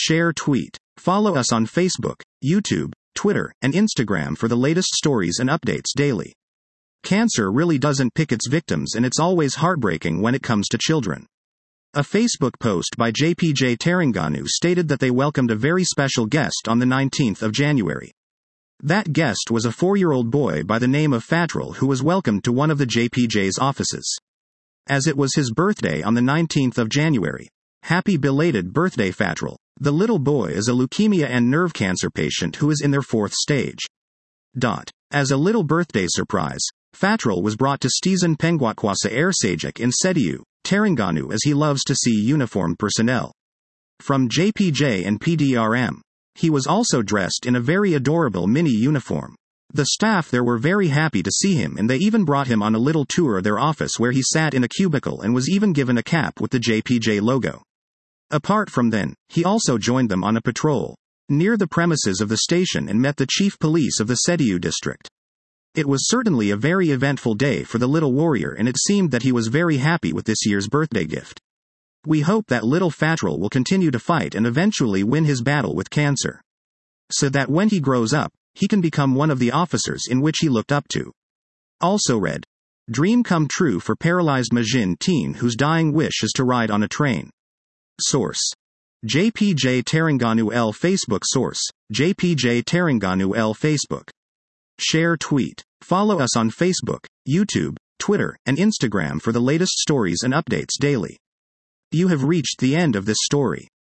share, tweet. Follow us on Facebook, YouTube, Twitter, and Instagram for the latest stories and updates daily. Cancer really doesn't pick its victims, and it's always heartbreaking when it comes to children. A Facebook post by JPJ Terengganu stated that they welcomed a very special guest on the 19th of January. That guest was a 4-year-old boy by the name of Fatrul who was welcomed to one of the JPJ's offices. As it was his birthday on the 19th of January. Happy belated birthday, Fatrul. The little boy is a leukemia and nerve cancer patient who is in their 4th stage. As a little birthday surprise, Fatrul was brought to Stasiun Penguatkuasa Airsajak in Sediu, Terengganu, as he loves to see uniformed personnel from JPJ and PDRM. He was also dressed in a very adorable mini uniform. The staff there were very happy to see him, and they even brought him on a little tour of their office where he sat in a cubicle and was even given a cap with the JPJ logo. Apart from then, he also joined them on a patrol near the premises of the station and met the chief police of the Sediu district. It was certainly a very eventful day for the little warrior, and it seemed that he was very happy with this year's birthday gift. We hope that little Fatrul will continue to fight and eventually win his battle with cancer, so that when he grows up, he can become one of the officers in which he looked up to. Also read, dream come true for paralyzed Majin teen whose dying wish is to ride on a train. Source: JPJ Terengganu L. Facebook. Source: JPJ Terengganu L. Facebook. Share, tweet. Follow us on Facebook, YouTube, Twitter, and Instagram for the latest stories and updates daily. You have reached the end of this story.